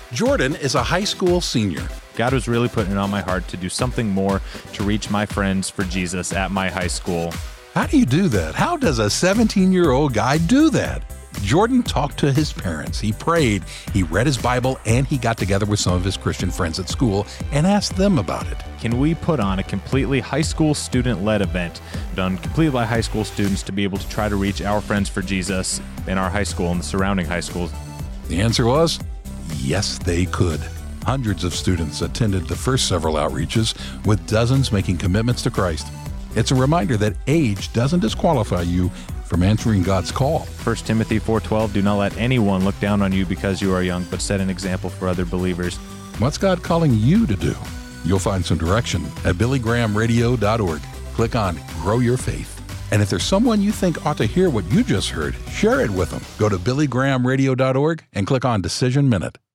Jordan is a high school senior. God was really putting it on my heart to do something more to reach my friends for Jesus at my high school. How do you do that? How does a 17-year-old guy do that? Jordan talked to his parents, he prayed, he read his Bible, and he got together with some of his Christian friends at school and asked them about it. Can we put on a completely high school student-led event done completely by high school students to be able to try to reach our friends for Jesus in our high school and the surrounding high schools? The answer was, yes, they could. Hundreds of students attended the first several outreaches, with dozens making commitments to Christ. It's a reminder that age doesn't disqualify you from answering God's call. 1 Timothy 4:12, do not let anyone look down on you because you are young, but set an example for other believers. What's God calling you to do? You'll find some direction at BillyGrahamRadio.org. Click on Grow Your Faith. And if there's someone you think ought to hear what you just heard, share it with them. Go to BillyGrahamRadio.org and click on Decision Minute.